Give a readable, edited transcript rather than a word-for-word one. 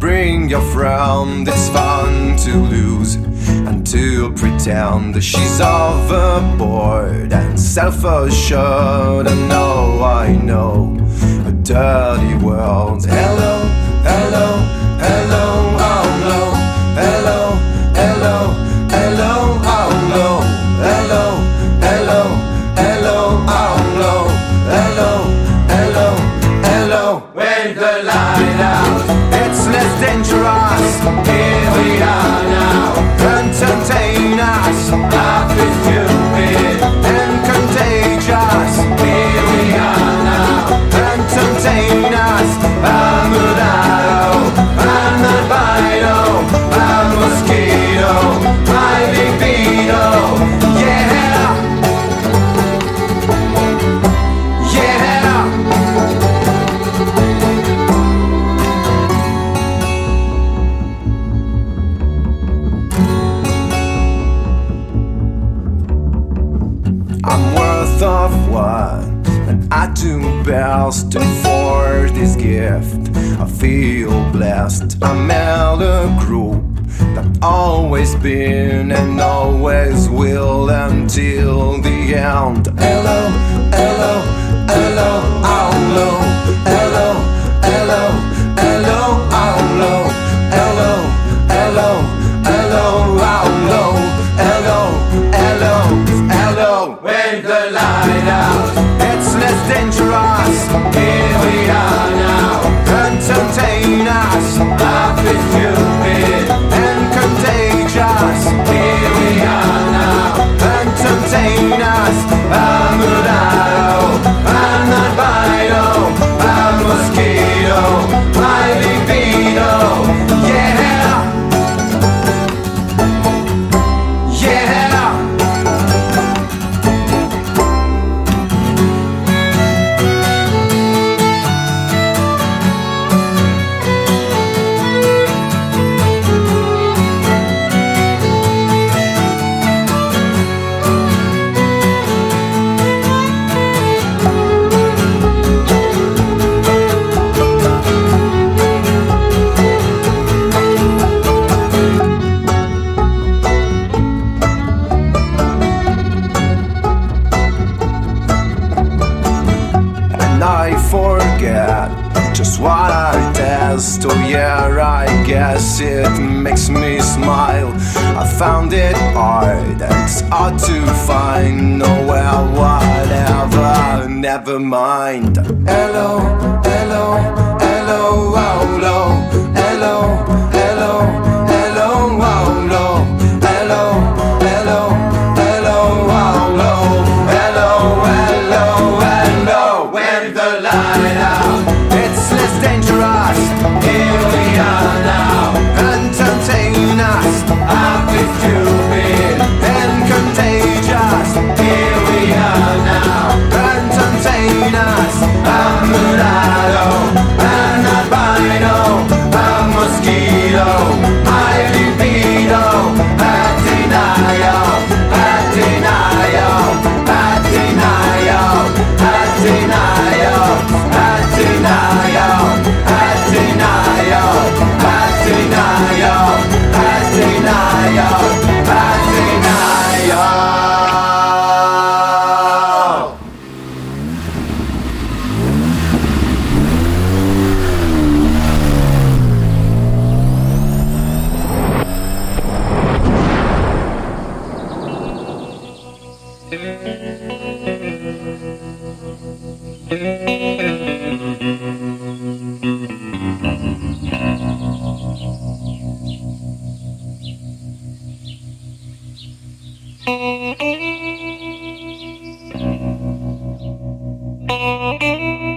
bring your friend, it's fun to lose and to pretend that she's overboard and self-assured. And no, I know a dirty world. Hello, hello, hello, oh no. Hello, hello, hello, oh no. Hello, hello, hello, oh no. Hello, hello, hello. With the light out, it's less dangerous. Here we are now. Entertain us, life is stupid and contagious. Here we are now. Entertain us. I'm a dial, I'm a albino, I'm a mosquito, my libido. Yeah, yeah. I'm worth of what, and I do best for this gift. I feel blessed. I'm in a group that always been and always will until the end. Hello, hello, hello, hello, hello, hello, hello, hello, hello, hello, hello, hello, hello, hello, hello. With the light out, it's less dangerous. Here we are now. Entertain us. Life is stupid and contagious. Here we are now. Entertain us. I'm a dial, I'm not albino, I'm a mosquito, my libido. Yeah, yeah. I forget just what I test. Oh yeah, I guess it makes me smile. I found it hard and it's hard to find. Oh well, whatever, never mind. Hello, hello, hello, hello, hello, hello, hello, hello, hello, hello, hello, hello, hello, hello, hello. With the light out, it's less dangerous. Here we are now. Entertain us. I'll be stupid and contagious. Here we are now. Entertain us. I'm a murado, an albino, a mosquito, my libido, a denial, a denial, a denial, a denial, a denial, a denial, a denial, a denial, a denial. Thank you.